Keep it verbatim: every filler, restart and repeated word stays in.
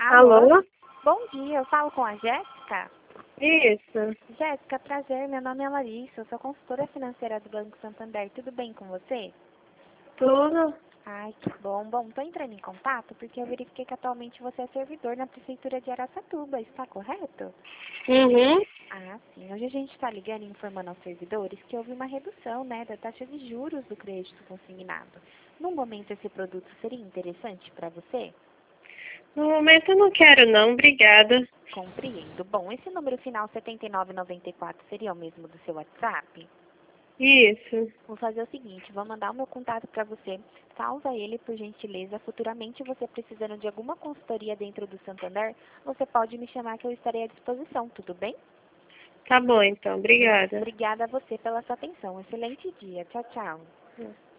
Alô? Alô? Bom dia, eu falo com a Jéssica. Isso. Jéssica, prazer, meu nome é Larissa, eu sou consultora financeira do Banco Santander. Tudo bem com você? Tudo? Ai, que bom. Bom, tô entrando em contato porque eu verifiquei que atualmente você é servidor na Prefeitura de Araçatuba, está correto? Uhum. Ah, sim. Hoje a gente está ligando e informando aos servidores que houve uma redução, né, da taxa de juros do crédito consignado. No momento, esse produto seria interessante para você? No momento eu não quero não, obrigada. Compreendo. Bom, esse número final setenta e nove noventa e quatro seria o mesmo do seu WhatsApp? Isso. Vou fazer o seguinte, vou mandar o meu contato para você, salva ele por gentileza. Futuramente você precisando de alguma consultoria dentro do Santander, você pode me chamar que eu estarei à disposição, tudo bem? Tá bom então, obrigada. Obrigada a você pela sua atenção. Excelente dia. Tchau, tchau.